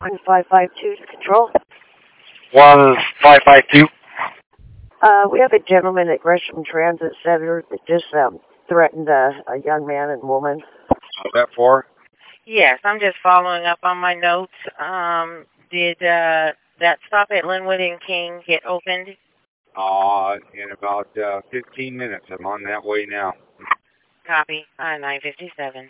1552 to control. 1552. We have a gentleman at Gresham Transit Center that just threatened a young man and woman. What's that for? Yes, I'm just following up on my notes. Did that stop at Linwood and King get opened? In about 15 minutes. I'm on that way now. Copy. 957.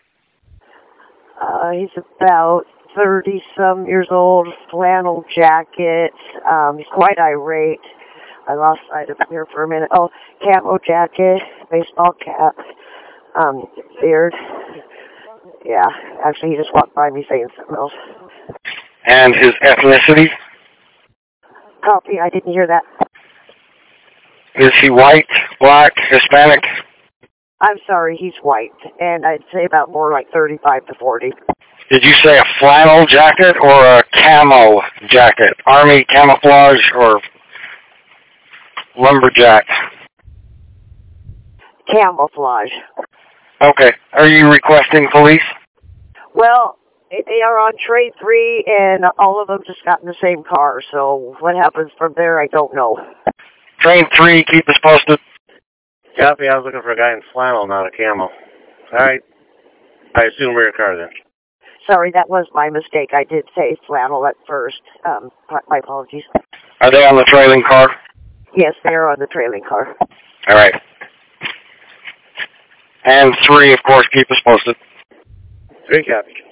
He's about 30-some years old, flannel jacket. He's quite irate. I lost sight of him here for a minute. Oh, camo jacket, baseball cap, beard. Yeah, actually, he just walked by me saying something else. And his ethnicity? Copy, I didn't hear that. Is he white, black, Hispanic? I'm sorry, he's white, and I'd say about more like 35 to 40. Did you say a flannel jacket or a camo jacket? Army camouflage or lumberjack? Camouflage. Okay. Are you requesting police? Well, they are on Trade 3, and all of them just got in the same car, so what happens from there, I don't know. Train 3, keep us posted. Copy, I was looking for a guy in flannel, not a camo. Alright. I assume rear car then. Sorry, that was my mistake. I did say flannel at first. My apologies. Are they on the trailing car? Yes, they are on the trailing car. All right. And 3, of course, keep us posted. 3 copy.